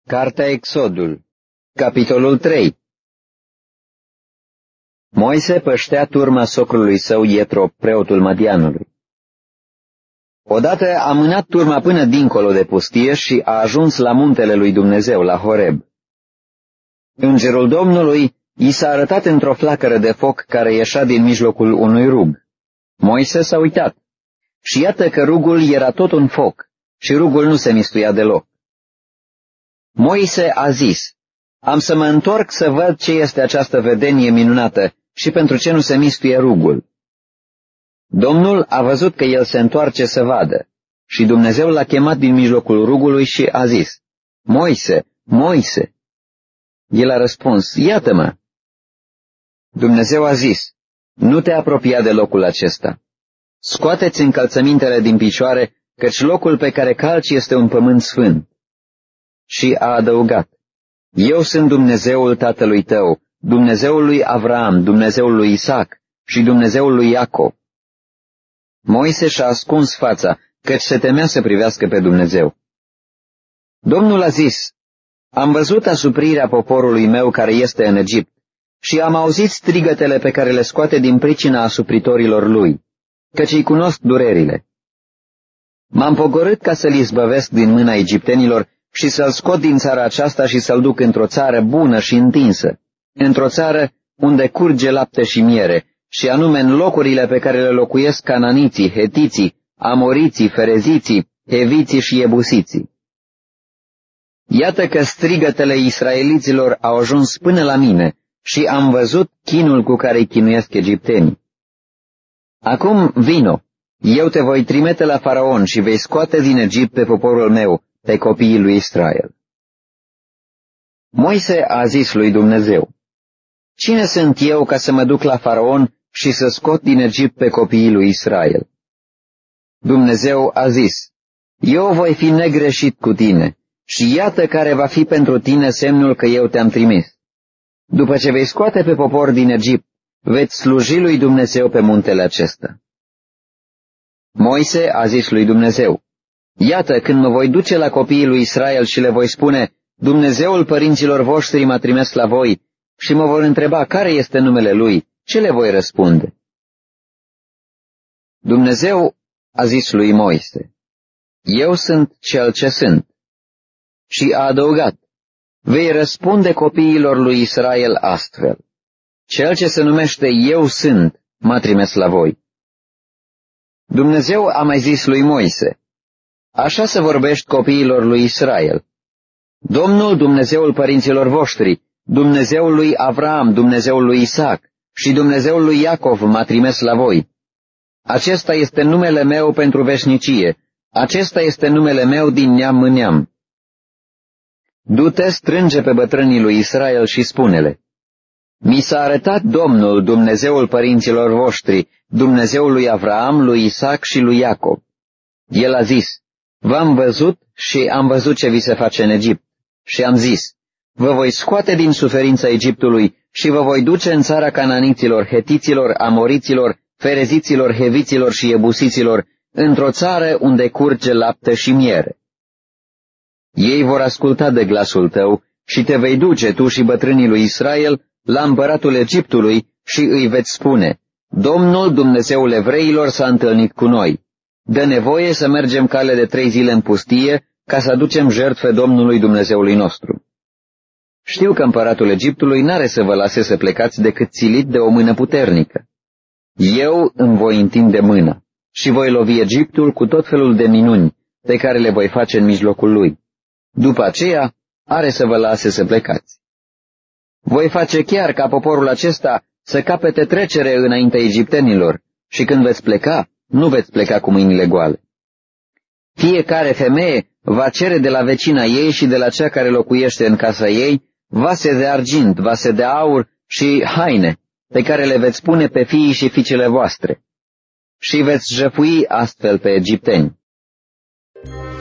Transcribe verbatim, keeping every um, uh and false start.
Cartea Exodul, capitolul trei. Moise păștea turma socrului său Ietro, preotul Madianului. Odată a mânat turma până dincolo de pustie și a ajuns la muntele lui Dumnezeu, la Horeb. Îngerul Domnului i s-a arătat într-o flacără de foc care ieșea din mijlocul unui rug. Moise s-a uitat și iată că rugul era tot un foc și rugul nu se mistuia deloc. Moise a zis: am să mă întorc să văd ce este această vedenie minunată și pentru ce nu se mistuie rugul. Domnul a văzut că el se întoarce să vadă și Dumnezeu l-a chemat din mijlocul rugului și a zis: Moise, Moise! El a răspuns: iată-mă! Dumnezeu a zis: nu te apropia de locul acesta. Scoateți încălțămintele din picioare, căci locul pe care calci este un pământ sfânt. Și a adăugat: eu sunt Dumnezeul tatălui tău, Dumnezeul lui Avraam, Dumnezeul lui Isaac și Dumnezeul lui Iacov. Moise și-a ascuns fața, căci se temea să privească pe Dumnezeu. Domnul a zis: am văzut asuprirea poporului meu care este în Egipt și am auzit strigătele pe care le scoate din pricina asupritorilor lui, căci îi cunosc durerile. M-am pogorât ca să-l izbăvesc din mâna egiptenilor și să-l scot din țara aceasta și să-l duc într-o țară bună și întinsă, într-o țară unde curge lapte și miere, și anume în locurile pe care le locuiesc cananiții, hetiții, amoriții, fereziții, heviții și iebusiții. Iată că strigătele israeliților au ajuns până la mine și am văzut chinul cu care îi chinuiesc egiptenii. Acum vino, eu te voi trimite la Faraon și vei scoate din Egipt pe poporul meu, pe copiii lui Israel. Moise a zis lui Dumnezeu: cine sunt eu ca să mă duc la Faraon și să scot din Egipt pe copiii lui Israel? Dumnezeu a zis: eu voi fi negreșit cu tine și iată care va fi pentru tine semnul că eu te-am trimis. După ce vei scoate pe popor din Egipt, veți sluji lui Dumnezeu pe muntele acesta. Moise a zis lui Dumnezeu: iată, când mă voi duce la copiii lui Israel și le voi spune: Dumnezeul părinților voștri m-a trimis la voi, și mă vor întreba care este numele lui, ce le voi răspunde? Dumnezeu a zis lui Moise: eu sunt cel ce sunt. Și a adăugat: vei răspunde copiilor lui Israel astfel: cel ce se numește Eu sunt m-a trimis la voi. Dumnezeu a mai zis lui Moise: așa să vorbești copiilor lui Israel: Domnul, Dumnezeul părinților voștri, Dumnezeul lui Avraam, Dumnezeul lui Isaac și Dumnezeul lui Iacov m-a trimis la voi. Acesta este numele meu pentru veșnicie, acesta este numele meu din neam în neam. Du-te, strânge pe bătrânii lui Israel și spune-le: mi s-a arătat Domnul, Dumnezeul părinților voștri, Dumnezeul lui Avraam, lui Isaac și lui Iacov. El a zis: v-am văzut și am văzut ce vi se face în Egipt. Și am zis: vă voi scoate din suferința Egiptului și vă voi duce în țara cananiților, hetiților, amoriților, fereziților, heviților și iebusiților, într-o țară unde curge lapte și miere. Ei vor asculta de glasul tău și te vei duce tu și bătrânii lui Israel la împăratul Egiptului și îi veți spune: Domnul, Dumnezeul evreilor, s-a întâlnit cu noi. Dă nevoie să mergem cale de trei zile în pustie ca să aducem jertfe Domnului Dumnezeului nostru. Știu că împăratul Egiptului n-are să vă lase să plecați decât țilit de o mână puternică. Eu îmi voi întinde mâna și voi lovi Egiptul cu tot felul de minuni pe care le voi face în mijlocul lui. După aceea are să vă lase să plecați. Voi face chiar ca poporul acesta să capete trecere înaintea egiptenilor și când veți pleca, nu veți pleca cu mâinile goale. Fiecare femeie va cere de la vecina ei și de la cea care locuiește în casa ei vase de argint, vase de aur și haine, pe care le veți pune pe fiii și fiicele voastre. Și veți jăfui astfel pe egipteni.